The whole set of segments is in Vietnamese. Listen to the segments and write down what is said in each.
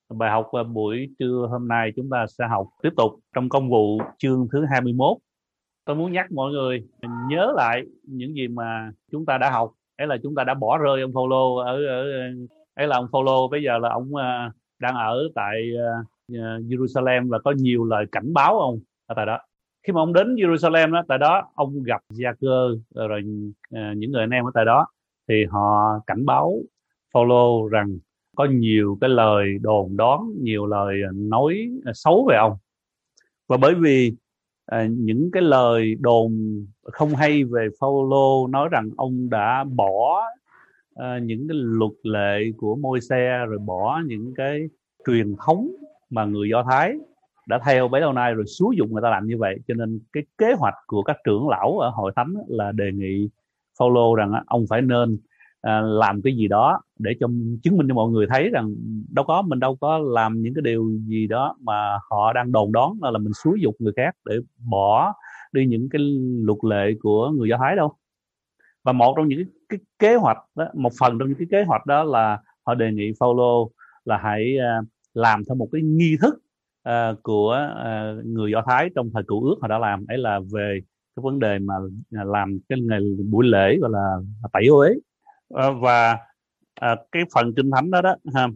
Bài học buổi trưa hôm nay chúng ta sẽ học tiếp tục trong công vụ chương thứ 21. Tôi muốn nhắc mọi người nhớ lại những gì mà chúng ta đã học. Ấy là chúng ta đã bỏ rơi ông Phaolô ấy là ông Phaolô bây giờ là ông đang ở tại Jerusalem và có nhiều lời cảnh báo ông ở tại đó. Khi mà ông đến Jerusalem đó, tại đó ông gặp Gia-cơ rồi những người anh em ở tại đó, thì họ cảnh báo Phaolô rằng có nhiều cái lời đồn đoán, nhiều lời nói xấu về ông. Và bởi vì những cái lời đồn không hay về Phaolô nói rằng ông đã bỏ những cái luật lệ của Môi-se, rồi bỏ những cái truyền thống mà người Do Thái đã theo bấy lâu nay, rồi xúi dục người ta làm như vậy. Cho nên cái kế hoạch của các trưởng lão ở hội thánh là đề nghị Phaolô rằng ông phải nên làm cái gì đó để cho chứng minh cho mọi người thấy rằng mình đâu có làm những cái điều gì đó mà họ đang đồn đoán là mình xúi dục người khác để bỏ đi những cái luật lệ của người Do Thái đâu. Và một trong những cái kế hoạch đó, một phần trong những cái kế hoạch đó là họ đề nghị Phaolô là hãy làm theo một cái nghi thức của người Do Thái trong thời Cựu Ước họ đã làm, ấy là về cái vấn đề mà làm cái ngày buổi lễ gọi là tẩy uế. Và cái phần kinh thánh đó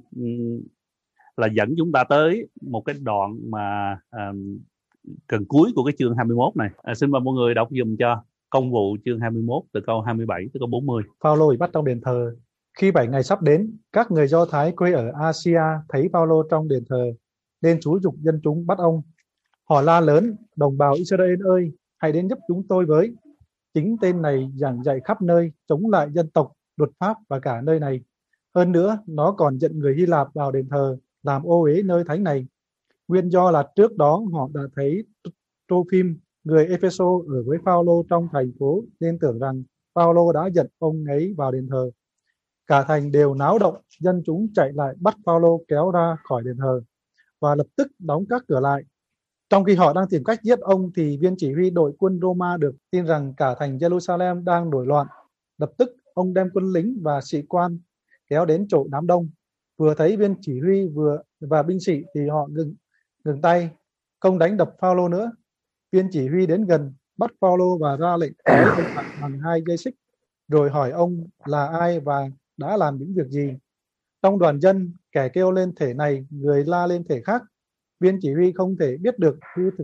là dẫn chúng ta tới một cái đoạn mà gần cuối của cái chương 21 này. Xin mời mọi người đọc dùm cho công vụ chương 21 từ câu 27 tới câu 40. Phaolô bị bắt trong đền thờ. Khi 7 ngày sắp đến, các người Do Thái quê ở Asia thấy Phaolô trong đền thờ nên xúi giục dân chúng bắt ông. Họ la lớn: đồng bào Israel ơi, hãy đến giúp chúng tôi với. Chính tên này giảng dạy khắp nơi, chống lại dân tộc, luật pháp và cả nơi này. Hơn nữa, nó còn dẫn người Hy Lạp vào đền thờ, làm ô uế nơi thánh này. Nguyên do là trước đó họ đã thấy Tropim, người Epheso ở với Phaolô trong thành phố, nên tưởng rằng Phaolô đã dẫn ông ấy vào đền thờ. Cả thành đều náo động, dân chúng chạy lại bắt Phaolô kéo ra khỏi đền thờ và lập tức đóng các cửa lại. Trong khi họ đang tìm cách giết ông thì viên chỉ huy đội quân Roma được tin rằng cả thành Jerusalem đang nổi loạn. Lập tức ông đem quân lính và sĩ quan kéo đến chỗ đám đông. Vừa thấy viên chỉ huy và binh sĩ thì họ ngừng tay, không đánh đập Phaolô nữa. Viên chỉ huy đến gần, bắt Phaolô và ra lệnh trói ông bằng 2 dây xích, rồi hỏi ông là ai và đã làm những việc gì. Trong đoàn dân, kẻ kêu lên thể này, người la lên thể khác. Viên chỉ huy không thể biết được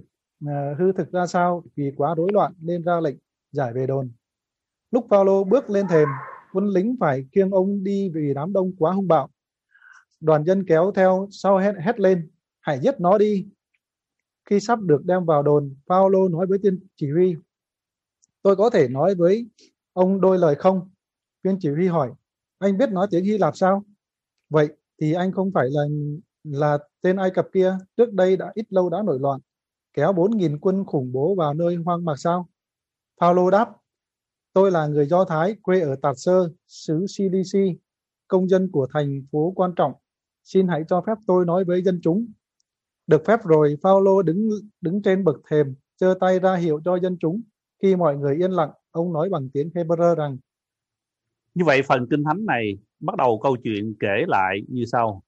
hư thực ra sao vì quá rối loạn, nên ra lệnh giải về đồn. Lúc Phaolô bước lên thềm, quân lính phải kiêng ông đi vì đám đông quá hung bạo. Đoàn dân kéo theo sau hét lên: hãy giết nó đi. Khi sắp được đem vào đồn, Phaolô nói với viên chỉ huy: tôi có thể nói với ông đôi lời không? Viên chỉ huy hỏi: anh biết nói tiếng Hy Lạp sao? Vậy thì anh không phải là tên Ai Cập kia, trước đây ít lâu đã nổi loạn, kéo 4.000 quân khủng bố vào nơi hoang mạc sao? Phaolô đáp: tôi là người Do Thái, quê ở Tạt Sơ, xứ Cilici, công dân của thành phố quan trọng. Xin hãy cho phép tôi nói với dân chúng. Được phép rồi, Phaolô đứng trên bậc thềm, giơ tay ra hiệu cho dân chúng. Khi mọi người yên lặng, ông nói bằng tiếng Hebrew rằng: như vậy phần kinh thánh này bắt đầu câu chuyện kể lại như sau.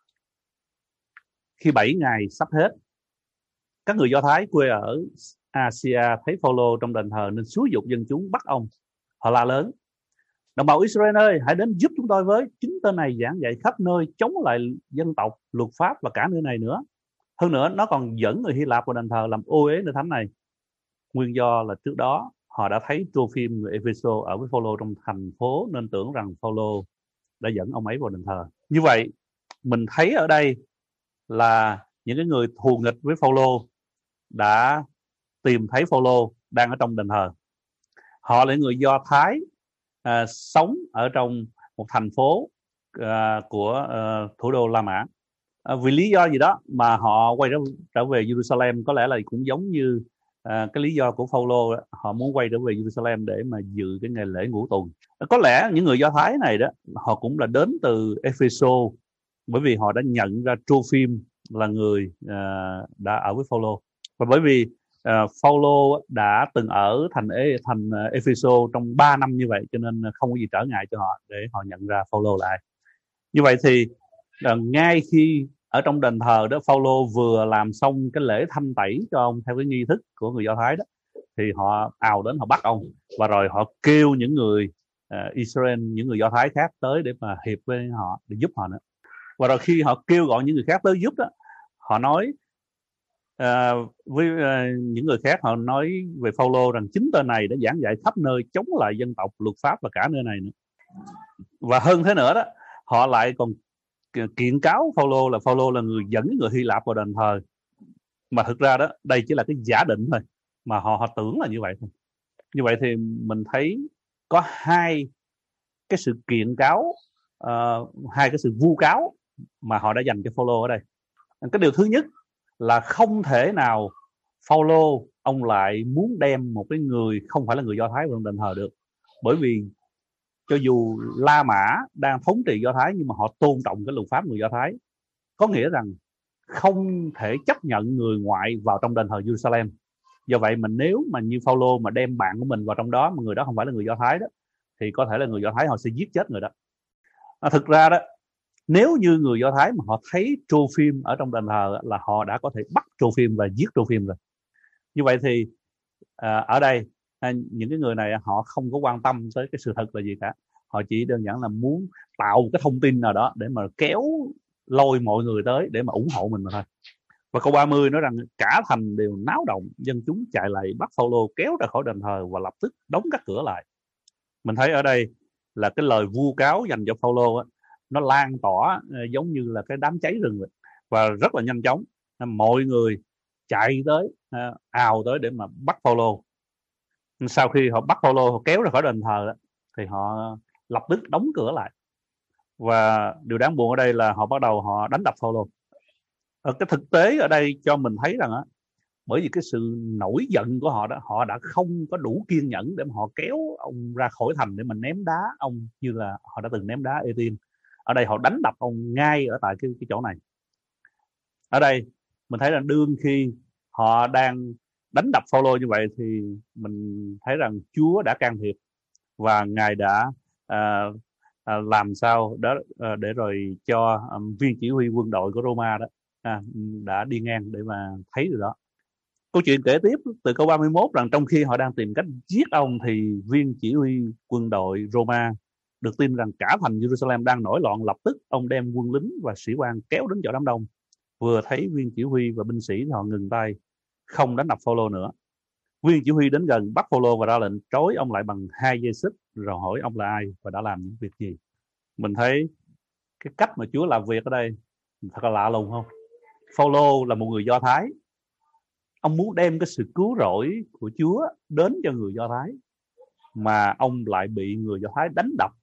Khi 7 ngày sắp hết, các người Do Thái quê ở Asia thấy Phaolô trong đền thờ nên xúi giục dân chúng bắt ông. Họ la lớn: đồng bào Israel ơi, hãy đến giúp chúng tôi với. Chính tên này giảng dạy khắp nơi, chống lại dân tộc, luật pháp và cả nơi này nữa. Hơn nữa, nó còn dẫn người Hy Lạp vào đền thờ làm ô uế nơi thánh này. Nguyên do là trước đó họ đã thấy Tropim người Epheso ở với Phaolô trong thành phố, nên tưởng rằng Phaolô đã dẫn ông ấy vào đền thờ. Như vậy mình thấy ở đây là những cái người thù nghịch với Phaolô đã tìm thấy Phaolô đang ở trong đền thờ. Họ là người Do Thái sống ở trong một thành phố của thủ đô La Mã. Vì lý do gì đó mà họ quay trở về Jerusalem, có lẽ là cũng giống như cái lý do của Phaolô, họ muốn quay trở về Jerusalem để mà dự cái ngày lễ ngũ tuần. Có lẽ những người Do Thái này đó, họ cũng là đến từ Epheso, bởi vì họ đã nhận ra Tropim là người đã ở với Phaolô, và bởi vì Phaolô đã từng ở thành Epheso trong 3 năm như vậy, cho nên không có gì trở ngại cho họ để họ nhận ra Phaolô là ai. Như vậy thì ngay khi ở trong đền thờ đó, Phaolô vừa làm xong cái lễ thanh tẩy cho ông theo cái nghi thức của người Do Thái đó, thì họ ào đến họ bắt ông, và rồi họ kêu những người Israel, những người Do Thái khác tới để mà hiệp với họ, để giúp họ nữa. Và rồi khi họ kêu gọi những người khác tới giúp đó, họ nói với những người khác, họ nói về Phaolô rằng chính tên này đã giảng dạy khắp nơi chống lại dân tộc, luật pháp và cả nơi này nữa. Và hơn thế nữa đó, họ lại còn kiện cáo Phaolô là người dẫn người Hy Lạp vào đền thờ, mà thực ra đó đây chỉ là cái giả định thôi, mà họ tưởng là như vậy thôi. Như vậy thì mình thấy có hai cái sự kiện cáo, hai cái sự vu cáo mà họ đã dành cho Phaolô ở đây. Cái điều thứ nhất là không thể nào Phaolô ông lại muốn đem một cái người không phải là người Do Thái vào đền thờ được, bởi vì cho dù La Mã đang thống trị Do Thái nhưng mà họ tôn trọng cái luật pháp người Do Thái, có nghĩa rằng không thể chấp nhận người ngoại vào trong đền thờ Jerusalem. Do vậy mà nếu mà như Phaolô mà đem bạn của mình vào trong đó mà người đó không phải là người Do Thái đó, thì có thể là người Do Thái họ sẽ giết chết người đó. Thực ra đó, nếu như người Do Thái mà họ thấy Trophimus ở trong đền thờ là họ đã có thể bắt Trophimus và giết Trophimus rồi. Như vậy thì ở đây những cái người này họ không có quan tâm tới cái sự thật là gì cả, họ chỉ đơn giản là muốn tạo cái thông tin nào đó để mà kéo lôi mọi người tới để mà ủng hộ mình mà thôi. Và câu 30 nói rằng cả thành đều náo động, dân chúng chạy lại bắt Phaolô kéo ra khỏi đền thờ và lập tức đóng các cửa lại. Mình thấy ở đây là cái lời vu cáo dành cho Phaolô á, nó lan tỏa giống như là cái đám cháy rừng vậy, và rất là nhanh chóng. Mọi người chạy tới, ào tới để mà bắt Phaolô. Sau khi họ bắt Phaolô, họ kéo ra khỏi đền thờ đó, thì họ lập tức đóng cửa lại. Và điều đáng buồn ở đây là họ bắt đầu họ đánh đập Phaolô. Cái thực tế ở đây cho mình thấy rằng á, bởi vì cái sự nổi giận của họ đó, họ đã không có đủ kiên nhẫn để mà họ kéo ông ra khỏi thành để mà ném đá ông như là họ đã từng ném đá Ê-tiên. Ở đây họ đánh đập ông ngay ở tại cái chỗ này. Ở đây mình thấy rằng đương khi họ đang đánh đập Phaolô như vậy thì mình thấy rằng Chúa đã can thiệp, và Ngài đã làm sao đó để rồi cho viên chỉ huy quân đội của Roma đó đã đi ngang để mà thấy điều đó. Câu chuyện kể tiếp từ câu 31 rằng trong khi họ đang tìm cách giết ông thì viên chỉ huy quân đội Roma được tin rằng cả thành Jerusalem đang nổi loạn, lập tức ông đem quân lính và sĩ quan kéo đến chỗ đám đông. Vừa thấy viên chỉ huy và binh sĩ thì họ ngừng tay, không đánh đập Phaolô nữa. Viên chỉ huy đến gần bắt Phaolô và ra lệnh trói ông lại bằng 2 dây xích, rồi hỏi ông là ai và đã làm những việc gì. Mình thấy cái cách mà Chúa làm việc ở đây thật là lạ lùng không? Phaolô là một người Do Thái, ông muốn đem cái sự cứu rỗi của Chúa đến cho người Do Thái, mà ông lại bị người Do Thái đánh đập.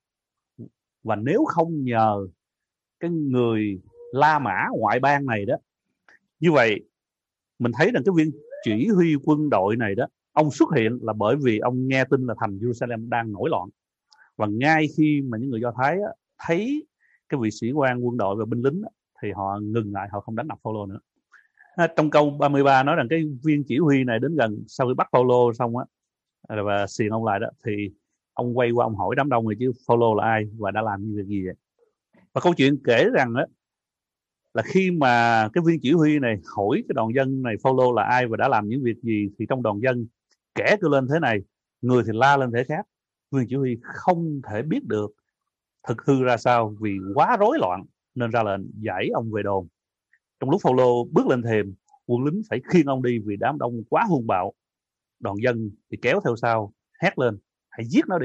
Và nếu không nhờ cái người La Mã ngoại bang này đó, như vậy mình thấy rằng cái viên chỉ huy quân đội này đó, ông xuất hiện là bởi vì ông nghe tin là thành Jerusalem đang nổi loạn. Và ngay khi mà những người Do Thái á, thấy cái vị sĩ quan quân đội và binh lính á, thì họ ngừng lại, họ không đánh đập Phaolô nữa. Trong câu 33 nói rằng cái viên chỉ huy này đến gần sau khi bắt Phaolô xong á và xiềng ông lại đó, thì ông quay qua ông hỏi đám đông này chứ Phaolô là ai và đã làm những việc gì vậy. Và câu chuyện kể rằng đó là khi mà cái viên chỉ huy này hỏi cái đoàn dân này Phaolô là ai và đã làm những việc gì, thì trong đoàn dân kẻ kêu lên thế này, người thì la lên thế khác. Viên chỉ huy không thể biết được thực hư ra sao vì quá rối loạn, nên ra lệnh giải ông về đồn. Trong lúc Phaolô bước lên thềm, quân lính phải khiêng ông đi vì đám đông quá hung bạo. Đoàn dân thì kéo theo sau, hét lên hãy giết nó đi.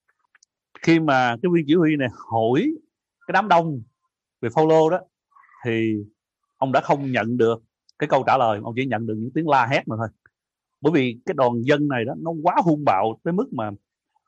Khi mà cái viên chỉ huy này hỏi cái đám đông về Phaolô đó, thì ông đã không nhận được cái câu trả lời, ông chỉ nhận được những tiếng la hét mà thôi. Bởi vì cái đoàn dân này đó nó quá hung bạo tới mức mà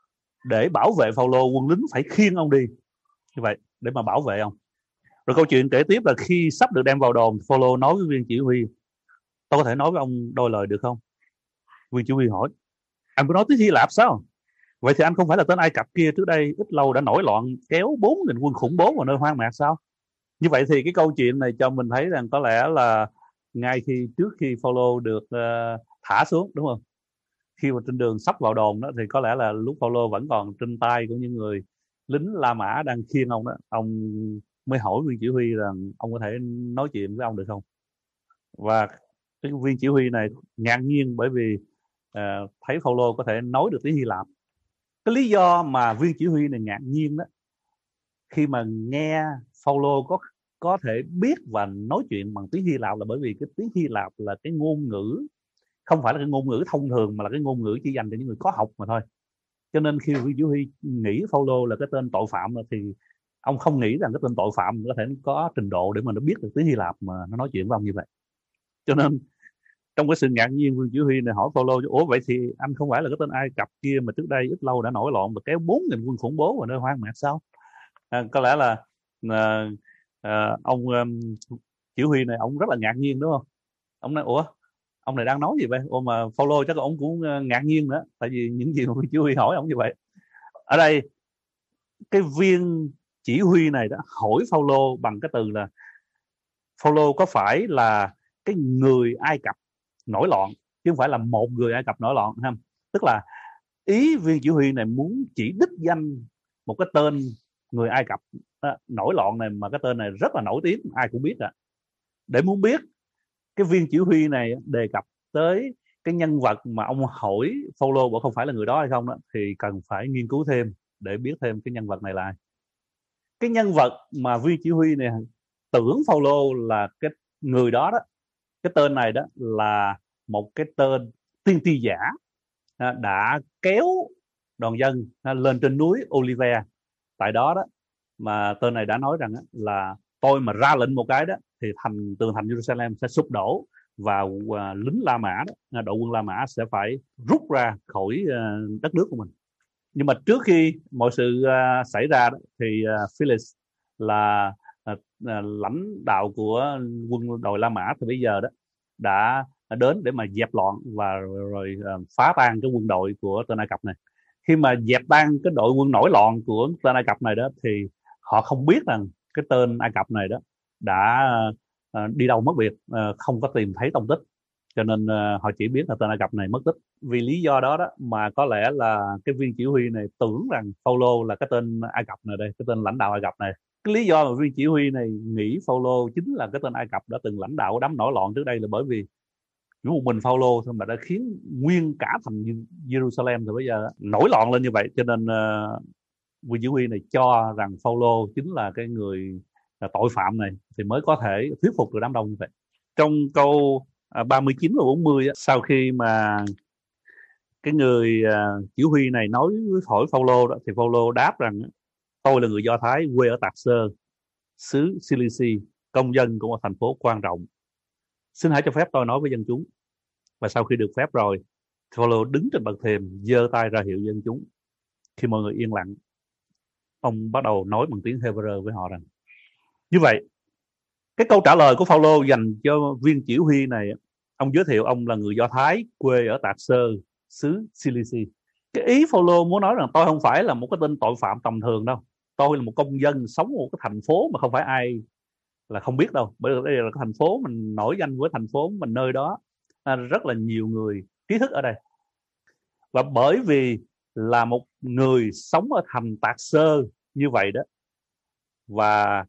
để bảo vệ Phaolô, quân lính phải khiêng ông đi như vậy để mà bảo vệ ông. Rồi câu chuyện kể tiếp là khi sắp được đem vào đồn, Phaolô nói với viên chỉ huy, tôi có thể nói với ông đôi lời được không? Viên chỉ huy hỏi, anh có nói tiếng Hy Lạp sao? Vậy thì anh không phải là tên Ai Cập kia trước đây ít lâu đã nổi loạn kéo 4.000 quân khủng bố vào nơi hoang mạc sao? Như vậy thì cái câu chuyện này cho mình thấy rằng có lẽ là ngay trước khi Phaolô được thả xuống, đúng không? Khi mà trên đường sắp vào đồn đó, thì có lẽ là lúc Phaolô vẫn còn trên tay của những người lính La Mã đang khiêng ông đó, ông mới hỏi viên chỉ huy rằng ông có thể nói chuyện với ông được không. Và cái viên chỉ huy này ngạc nhiên bởi vì thấy Phaolô có thể nói được tiếng Hy Lạp. Cái lý do mà viên chỉ huy này ngạc nhiên đó, khi mà nghe Phaolô có thể biết và nói chuyện bằng tiếng Hy Lạp, là bởi vì cái tiếng Hy Lạp là cái ngôn ngữ, không phải là cái ngôn ngữ thông thường, mà là cái ngôn ngữ chỉ dành cho những người có học mà thôi. Cho nên khi viên chỉ huy nghĩ Phaolô là cái tên tội phạm thì ông không nghĩ rằng cái tên tội phạm có thể có trình độ để mà nó biết được tiếng Hy Lạp mà nó nói chuyện với ông như vậy. Cho nên trong cái sự ngạc nhiên, viên chỉ huy này hỏi Phaolô: ủa vậy thì anh không phải là cái tên Ai Cập kia mà trước đây ít lâu đã nổi loạn và kéo 4.000 quân khủng bố vào nơi hoang mạc sao? Có lẽ là ông chỉ huy này ông rất là ngạc nhiên, đúng không? Ông nói: ủa, ông này đang nói gì vậy? Ủa mà Phaolô chắc là ông cũng ngạc nhiên nữa, tại vì những gì mà viên chỉ huy hỏi ông như vậy. Ở đây cái viên chỉ huy này đã hỏi Phaolô bằng cái từ là: Phaolô có phải là cái người Ai Cập nổi loạn, chứ không phải là một người Ai Cập nổi loạn ha? Tức là ý viên chỉ huy này muốn chỉ đích danh một cái tên người Ai Cập nổi loạn này, mà cái tên này rất là nổi tiếng, ai cũng biết ạ. Để muốn biết cái viên chỉ huy này đề cập tới cái nhân vật mà ông hỏi Phaolô bảo không phải là người đó hay không đó, thì cần phải nghiên cứu thêm để biết thêm cái nhân vật này là ai. Cái nhân vật mà viên chỉ huy này tưởng Phaolô là cái người đó đó, cái tên này đó là một cái tên tiên tri giả đã kéo đoàn dân lên trên núi Olivet. Tại đó đó mà tên này đã nói rằng là tôi mà ra lệnh một cái đó thì tường thành Jerusalem sẽ sụp đổ, và lính La Mã đó, đội quân La Mã sẽ phải rút ra khỏi đất nước của mình. Nhưng mà trước khi mọi sự xảy ra đó, thì Felix là lãnh đạo của quân đội La Mã thì bây giờ đó đã đến để mà dẹp loạn và rồi phá tan cái quân đội của tên Ai Cập này. Khi mà dẹp tan cái đội quân nổi loạn của tên Ai Cập này đó, thì họ không biết rằng cái tên Ai Cập này đó đã đi đâu mất biệt, không có tìm thấy tông tích. Cho nên họ chỉ biết là tên Ai Cập này mất tích. Vì lý do đó đó mà có lẽ là cái viên chỉ huy này tưởng rằng Phaolô là cái tên Ai Cập này đây, cái tên lãnh đạo Ai Cập này. Cái lý do mà viên chỉ huy này nghĩ Phaolô chính là cái tên Ai Cập đã từng lãnh đạo đám nổi loạn trước đây là bởi vì chỉ một mình Phaolô thôi mà đã khiến nguyên cả thành Jerusalem rồi bây giờ nổi loạn lên như vậy. Cho nên viên chỉ huy này cho rằng Phaolô chính là cái người tội phạm này thì mới có thể thuyết phục được đám đông như vậy. Trong câu 39 và 40 sau khi mà cái người chỉ huy này nói với hỏi Phaolô đó, thì Phaolô đáp rằng: tôi là người Do Thái quê ở Tạc Sơ, xứ Cilici, công dân của một thành phố quan trọng. Xin hãy cho phép tôi nói với dân chúng. Và sau khi được phép rồi, Phaolô đứng trên bậc thềm, giơ tay ra hiệu dân chúng. Khi mọi người yên lặng, ông bắt đầu nói bằng tiếng Hebrew với họ rằng: như vậy, cái câu trả lời của Phaolô dành cho viên chỉ huy này, ông giới thiệu ông là người Do Thái quê ở Tạc Sơ, xứ Cilici. Cái ý Phaolô muốn nói rằng tôi không phải là một cái tên tội phạm tầm thường đâu, tôi là một công dân sống ở một cái thành phố mà không phải ai là không biết đâu, bởi vì đây là cái thành phố mình nổi danh với thành phố mình, nơi đó rất là nhiều người trí thức ở đây. Và bởi vì là một người sống ở thành Tạc Sơ như vậy đó, và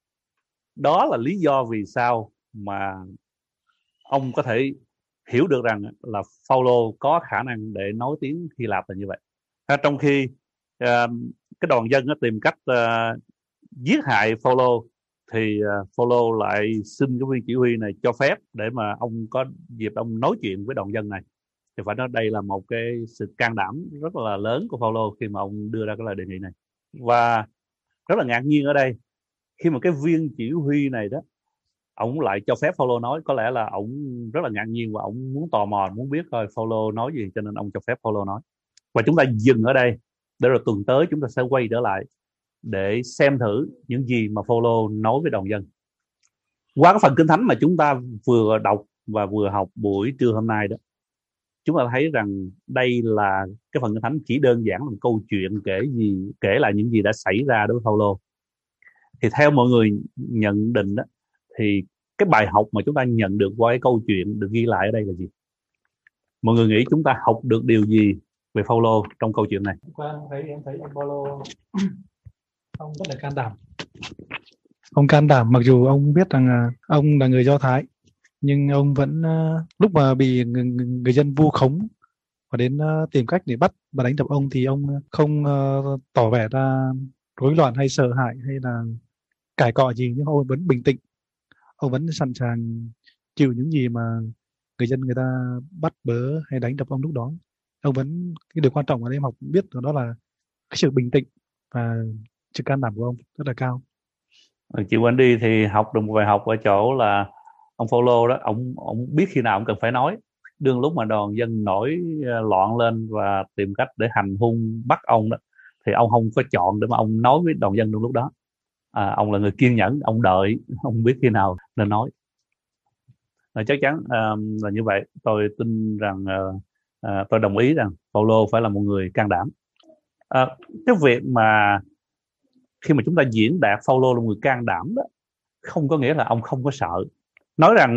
đó là lý do vì sao mà ông có thể hiểu được rằng là Phaolô có khả năng để nói tiếng Hy Lạp là như vậy. Trong khi cái đoàn dân tìm cách giết hại Phaolô, thì Phaolô lại xin cái viên chỉ huy này cho phép để mà ông có dịp ông nói chuyện với đoàn dân này. Thì phải nói đây là một cái sự can đảm rất là lớn của Phaolô khi mà ông đưa ra cái lời đề nghị này. Và rất là ngạc nhiên ở đây, khi mà cái viên chỉ huy này đó, ông lại cho phép Phaolô nói, có lẽ là ông rất là ngạc nhiên và ông muốn tò mò, muốn biết coi Phaolô nói gì, cho nên ông cho phép Phaolô nói. Và chúng ta dừng ở đây, để rồi tuần tới chúng ta sẽ quay trở lại để xem thử những gì mà Phaolô nói với đoàn dân. Qua cái phần Kinh Thánh mà chúng ta vừa đọc và vừa học buổi trưa hôm nay đó, chúng ta thấy rằng đây là cái phần Kinh Thánh chỉ đơn giản là một câu chuyện kể lại những gì đã xảy ra đối với Phaolô. Thì theo mọi người nhận định đó, thì cái bài học mà chúng ta nhận được qua cái câu chuyện được ghi lại ở đây là gì? Mọi người nghĩ chúng ta học được điều gì về Phaolô trong câu chuyện này? Em thấy ông Phaolô ông rất là can đảm. Ông can đảm mặc dù ông biết rằng ông là người Do Thái, nhưng ông vẫn lúc mà bị người dân vu khống và đến tìm cách để bắt và đánh đập ông thì ông không tỏ vẻ ra rối loạn hay sợ hãi hay là cãi cọ gì, nhưng ông vẫn bình tĩnh. Ông vẫn sẵn sàng chịu những gì mà người dân người ta bắt bớ hay đánh đập ông lúc đó. Ông vẫn, cái điều quan trọng mà em học biết đó là cái sự bình tĩnh và sự can đảm của ông rất là cao. Chị Wendy thì học được một bài học ở chỗ là ông Phaolô đó, ông biết khi nào ông cần phải nói. Đương lúc mà đoàn dân nổi loạn lên và tìm cách để hành hung bắt ông đó, thì ông không có chọn để mà ông nói với đoàn dân trong lúc đó. Ông là người kiên nhẫn, ông đợi, ông biết khi nào nên nói. Chắc chắn là như vậy. Tôi tin rằng tôi đồng ý rằng Phaolô phải là một người can đảm. Cái việc mà khi mà chúng ta diễn đạt Phaolô là một người can đảm đó, không có nghĩa là ông không có sợ. Nói rằng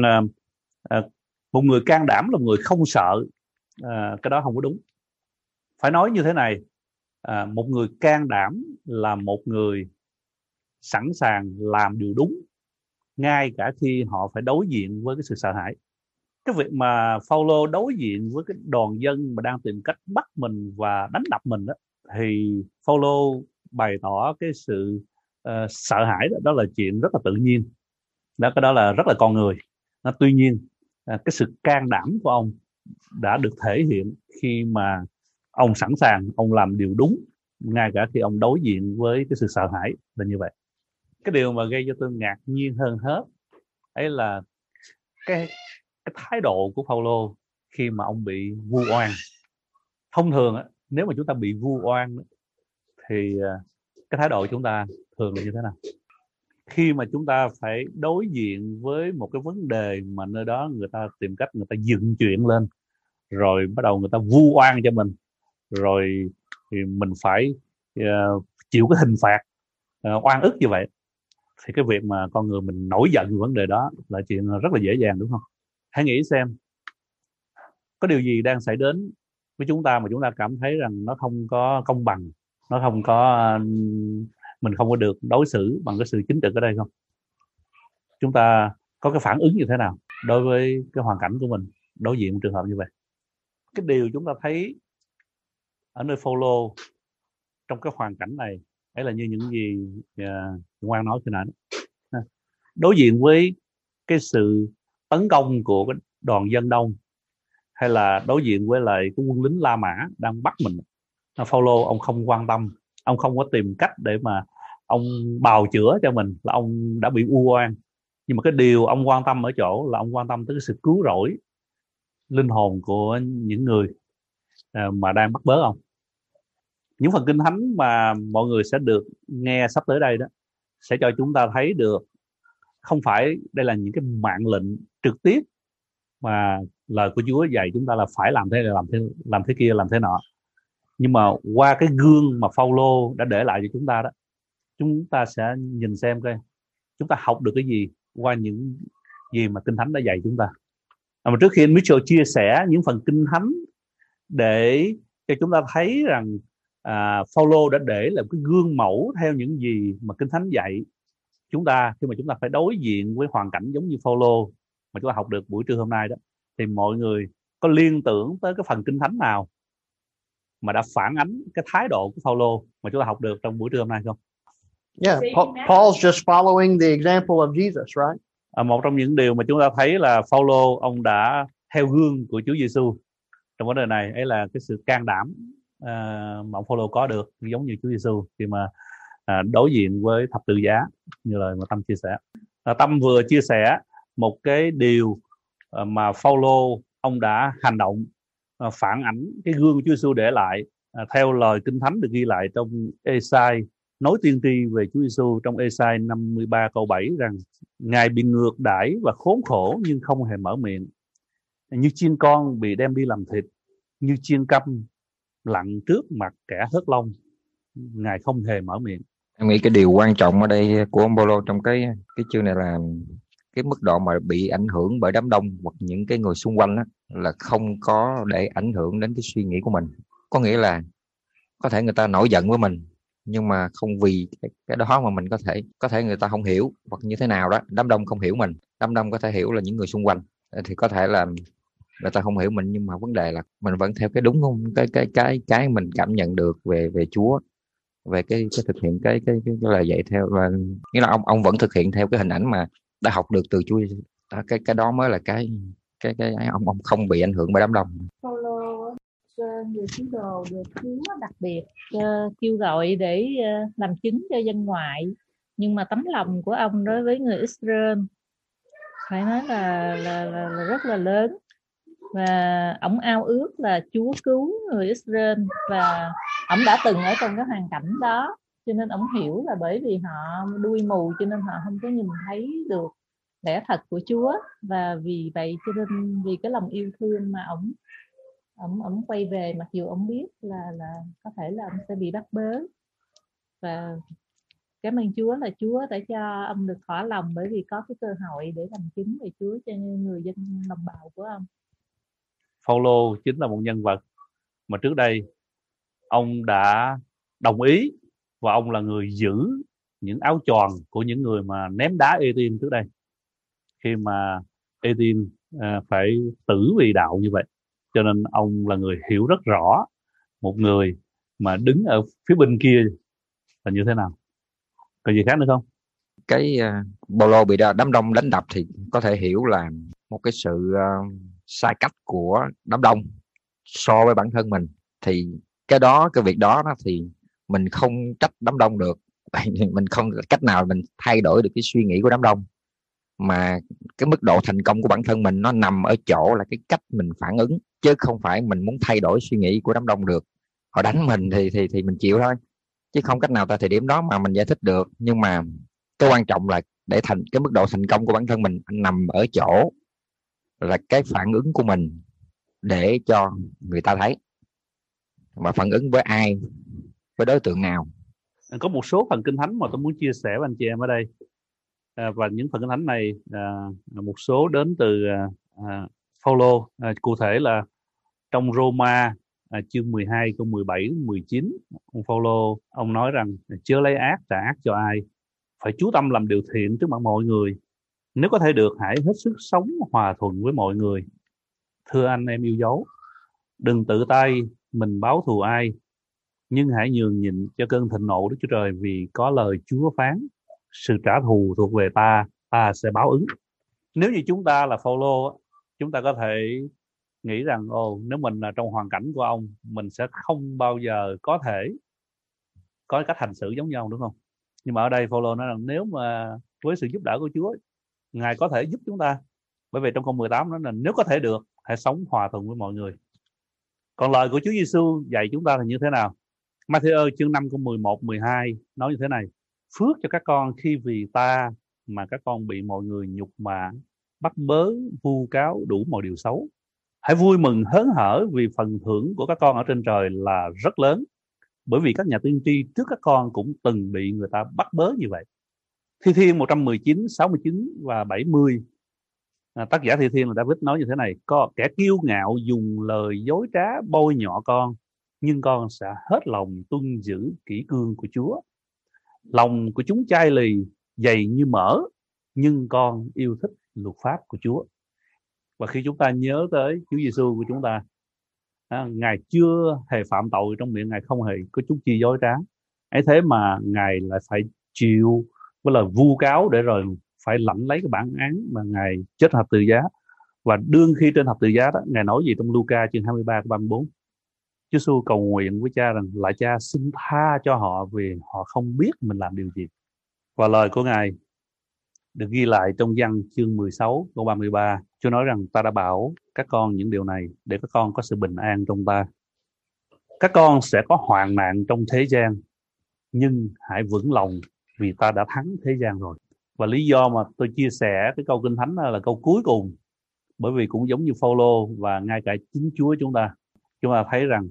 một người can đảm là một người không sợ, cái đó không có đúng. Phải nói như thế này, một người can đảm là một người sẵn sàng làm điều đúng ngay cả khi họ phải đối diện với cái sự sợ hãi. Cái việc mà Phaolô đối diện với cái đoàn dân mà đang tìm cách bắt mình và đánh đập mình đó, thì Phaolô bày tỏ cái sự sợ hãi đó, đó là chuyện rất là tự nhiên. Đó, cái đó là rất là con người. Tuy nhiên cái sự can đảm của ông đã được thể hiện khi mà ông sẵn sàng, ông làm điều đúng ngay cả khi ông đối diện với cái sự sợ hãi, là như vậy. Cái điều mà gây cho tôi ngạc nhiên hơn hết ấy là cái thái độ của Phaolô khi mà ông bị vu oan. Thông thường nếu mà chúng ta bị vu oan thì cái thái độ của chúng ta thường là như thế nào? Khi mà chúng ta phải đối diện với một cái vấn đề mà nơi đó người ta tìm cách người ta dựng chuyện lên, rồi bắt đầu người ta vu oan cho mình, rồi thì mình phải chịu cái hình phạt oan ức như vậy, thì cái việc mà con người mình nổi giận về vấn đề đó là chuyện rất là dễ dàng, đúng không? Hãy nghĩ xem, có điều gì đang xảy đến với chúng ta mà chúng ta cảm thấy rằng nó không có công bằng, nó không có, mình không có được đối xử bằng cái sự chính trực ở đây không? Chúng ta có cái phản ứng như thế nào đối với cái hoàn cảnh của mình đối diện một trường hợp như vậy? Cái điều chúng ta thấy ở nơi Phaolô trong cái hoàn cảnh này ấy là như những gì Ngoan nói khi nãy. Đối diện với cái sự tấn công của cái đoàn dân đông, hay là đối diện với lại cái quân lính La Mã đang bắt mình, Phaolô ông không quan tâm, ông không có tìm cách để mà ông bào chữa cho mình là ông đã bị vu oan. Nhưng mà cái điều ông quan tâm ở chỗ là ông quan tâm tới cái sự cứu rỗi linh hồn của những người mà đang bắt bớ ông. Những phần kinh thánh mà mọi người sẽ được nghe sắp tới đây đó sẽ cho chúng ta thấy được không phải đây là những cái mạng lệnh trực tiếp mà lời của Chúa dạy chúng ta là phải làm thế này, làm thế kia, làm thế nọ. Nhưng mà qua cái gương mà Phaolô đã để lại cho chúng ta đó, chúng ta sẽ nhìn xem coi chúng ta học được cái gì qua những gì mà kinh thánh đã dạy chúng ta. Mà trước khi anh Mitchell chia sẻ những phần kinh thánh để cho chúng ta thấy rằng Phaolô đã để lại cái gương mẫu theo những gì mà kinh thánh dạy chúng ta, khi mà chúng ta phải đối diện với hoàn cảnh giống như Phaolô mà chúng ta học được buổi trưa hôm nay đó, thì mọi người có liên tưởng tới cái phần kinh thánh nào mà đã phản ánh cái thái độ của Phaolô mà chúng ta học được trong buổi trưa hôm nay không? Yeah, Paul's just following the example of Jesus, right? Một trong những điều mà chúng ta thấy là Phaolô ông đã theo gương của Chúa Giêsu trong vấn đề này, ấy là cái sự can đảm mà ông Phaolô có được giống như Chúa Giêsu khi mà đối diện với thập tự giá, như lời mà Tâm chia sẻ. Tâm vừa chia sẻ một cái điều mà Phaolô ông đã hành động phản ảnh cái gương của Chúa Giêsu để lại, theo lời kinh thánh được ghi lại trong Ê-sai nói tiên tri về Chúa Giêsu trong Ê-sai 53 câu 7 rằng Ngài bị ngược đãi và khốn khổ nhưng không hề mở miệng, như chiên con bị đem đi làm thịt, như chiên câm lặng trước mặt kẻ hớt lông, Ngài không hề mở miệng. Em nghĩ cái điều quan trọng ở đây của ông Phaolô trong cái chương này là cái mức độ mà bị ảnh hưởng bởi đám đông hoặc những cái người xung quanh đó, là không có để ảnh hưởng đến cái suy nghĩ của mình. Có nghĩa là có thể người ta nổi giận với mình, nhưng mà không vì cái đó mà mình có thể người ta không hiểu hoặc như thế nào đó, đám đông không hiểu mình, đám đông có thể hiểu là những người xung quanh, thì có thể là người ta không hiểu mình, nhưng mà vấn đề là mình vẫn theo cái đúng không, cái mình cảm nhận được về Chúa, về cái thực hiện cái lời dạy theo, và nghĩa là ông vẫn thực hiện theo cái hình ảnh mà đã học được từ Chúa. Cái đó mới là cái ông không bị ảnh hưởng bởi đám đông. Phaolô người tín đồ được Chúa đặc biệt kêu gọi để làm chứng cho dân ngoại, nhưng mà tấm lòng của ông đối với người Israel phải nói là rất là lớn, và ông ao ước là Chúa cứu người Israel, và ông đã từng ở trong cái hoàn cảnh đó, cho nên ông hiểu là bởi vì họ đuôi mù cho nên họ không có nhìn thấy được lẽ thật của Chúa, và vì vậy cho nên vì cái lòng yêu thương mà ông quay về, mặc dù ông biết là có thể là ông sẽ bị bắt bớ. Và cảm ơn Chúa là Chúa đã cho ông được thỏa lòng, bởi vì có cái cơ hội để làm chứng về Chúa cho người dân đồng bào của ông. Phaolô chính là một nhân vật mà trước đây ông đã đồng ý, và ông là người giữ những áo choàng của những người mà ném đá Ê-tiên trước đây, khi mà Ê-tiên phải tử vì đạo như vậy. Cho nên ông là người hiểu rất rõ một người mà đứng ở phía bên kia là như thế nào. Còn gì khác nữa không? Cái Phaolô bị đám đông đánh đập thì có thể hiểu là một cái sự sai cách của đám đông so với bản thân mình. Thì cái việc đó thì mình không trách đám đông được. Mình không cách nào mình thay đổi được cái suy nghĩ của đám đông, mà cái mức độ thành công của bản thân mình nó nằm ở chỗ là cái cách mình phản ứng, chứ không phải mình muốn thay đổi suy nghĩ của đám đông được. Họ đánh mình thì mình chịu thôi, chứ không cách nào tại thời điểm đó mà mình giải thích được. Nhưng mà cái quan trọng là để cái mức độ thành công của bản thân mình nằm ở chỗ là cái phản ứng của mình để cho người ta thấy, mà phản ứng với ai, với đối tượng nào. Có một số phần kinh thánh mà tôi muốn chia sẻ với anh chị em ở đây, và những phần kinh thánh này một số đến từ Phaolô, cụ thể là trong Roma chương 12 câu 17 19. Ông Phaolô ông nói rằng chớ lấy ác trả ác cho ai, phải chú tâm làm điều thiện trước mặt mọi người, nếu có thể được hãy hết sức sống hòa thuận với mọi người. Thưa anh em yêu dấu, đừng tự tay mình báo thù ai, nhưng hãy nhường nhịn cho cơn thịnh nộ Đức Chúa Trời, vì có lời Chúa phán: sự trả thù thuộc về ta, ta sẽ báo ứng. Nếu như chúng ta là Phaolô, chúng ta có thể nghĩ rằng nếu mình là trong hoàn cảnh của ông, mình sẽ không bao giờ có thể có cách hành xử giống nhau, đúng không? Nhưng mà ở đây Phaolô nói rằng nếu mà với sự giúp đỡ của Chúa, Ngài có thể giúp chúng ta. Bởi vì trong câu 18 nói là nếu có thể được, hãy sống hòa thuận với mọi người. Còn lời của Chúa Giêsu dạy chúng ta là như thế nào? Matthew chương 5 câu 11 12 nói như thế này: phước cho các con khi vì ta mà các con bị mọi người nhục mạ, bắt bớ, vu cáo đủ mọi điều xấu. Hãy vui mừng hớn hở, vì phần thưởng của các con ở trên trời là rất lớn, bởi vì các nhà tiên tri trước các con cũng từng bị người ta bắt bớ như vậy. Thi Thiên 119, 69 và 70. Tác giả Thi Thiên là David nói như thế này: có kẻ kiêu ngạo dùng lời dối trá bôi nhọ con, nhưng con sẽ hết lòng tuân giữ kỷ cương của Chúa. Lòng của chúng chai lì, dày như mỡ, nhưng con yêu thích luật pháp của Chúa. Và khi chúng ta nhớ tới Chúa Giêsu của chúng ta, Ngài chưa hề phạm tội, trong miệng Ngài không hề có chút chi dối trá. Ấy thế mà Ngài lại phải chịu với lời vu cáo để rồi phải lãnh lấy cái bản án mà Ngài chết thập tự giá. Và đương khi trên thập tự giá đó, Ngài nói gì trong Luca chương 23 câu 34? Chúa Giêsu cầu nguyện với Cha rằng: lạy Cha, xin tha cho họ vì họ không biết mình làm điều gì. Và lời của Ngài được ghi lại trong Giăng chương 16 câu 33. Chúa nói rằng: ta đã bảo các con những điều này để các con có sự bình an trong ta. Các con sẽ có hoạn nạn trong thế gian, nhưng hãy vững lòng, vì ta đã thắng thế gian rồi. Và lý do mà tôi chia sẻ cái câu kinh thánh là câu cuối cùng, bởi vì cũng giống như Phaolô và ngay cả chính Chúa chúng ta thấy rằng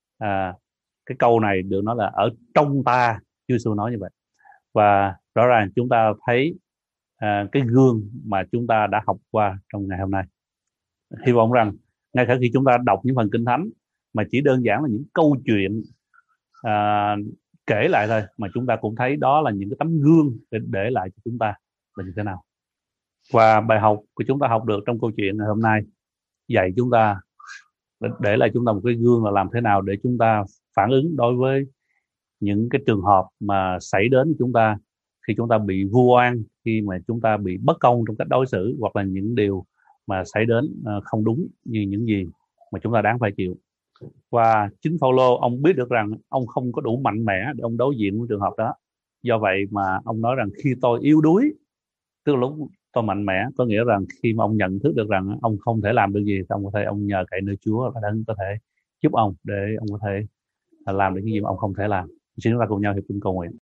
cái câu này được nói là ở trong ta. Chúa Giêsu nói như vậy. Và rõ ràng chúng ta thấy cái gương mà chúng ta đã học qua trong ngày hôm nay. Hy vọng rằng ngay cả khi chúng ta đọc những phần kinh thánh mà chỉ đơn giản là những câu chuyện kể lại thôi, mà chúng ta cũng thấy đó là những cái tấm gương để lại cho chúng ta là như thế nào. Và bài học của chúng ta học được trong câu chuyện ngày hôm nay dạy chúng ta, để lại chúng ta một cái gương là làm thế nào để chúng ta phản ứng đối với những cái trường hợp mà xảy đến với chúng ta khi chúng ta bị vu oan, khi mà chúng ta bị bất công trong cách đối xử, hoặc là những điều mà xảy đến không đúng như những gì mà chúng ta đáng phải chịu. Và chính Phaolô, ông biết được rằng ông không có đủ mạnh mẽ để ông đối diện với trường hợp đó. Do vậy mà ông nói rằng khi tôi yếu đuối, tức là lúc tôi mạnh mẽ, có nghĩa rằng khi mà ông nhận thức được rằng ông không thể làm được gì, thì ông có thể ông nhờ cậy nơi Chúa và Đấng có thể giúp ông để ông có thể làm được những gì mà ông không thể làm. Xin chúng ta cùng nhau hiệp chung cầu nguyện.